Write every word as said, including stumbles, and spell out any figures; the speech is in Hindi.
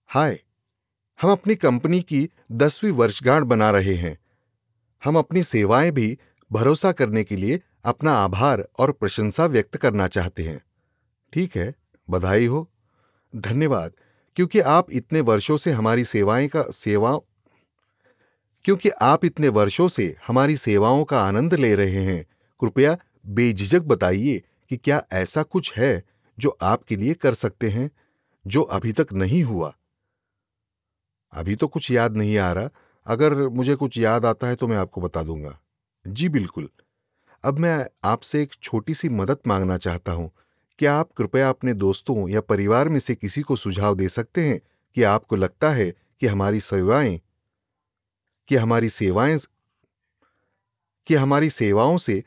हाय, हम अपनी कंपनी की दसवीं वर्षगांठ बना रहे हैं। हम अपनी सेवाएं भी भरोसा करने के लिए अपना आभार और प्रशंसा व्यक्त करना चाहते हैं। ठीक है, बधाई हो। धन्यवाद, क्योंकि आप इतने वर्षों से हमारी सेवाएं का सेवा क्योंकि आप इतने वर्षों से हमारी सेवाओं का आनंद ले रहे हैं। कृपया बेझिझक बताइए कि क्या ऐसा कुछ है जो आपके लिए कर सकते हैं, जो अभी तक नहीं हुआ। अभी तो कुछ याद नहीं आ रहा। अगर मुझे कुछ याद आता है तो मैं आपको बता दूंगा। जी बिल्कुल। अब मैं आपसे एक छोटी सी मदद मांगना चाहता हूं। क्या आप कृपया अपने दोस्तों या परिवार में से किसी को सुझाव दे सकते हैं कि आपको लगता है कि हमारी सेवाएं कि हमारी सेवाएं कि हमारी सेवाओं से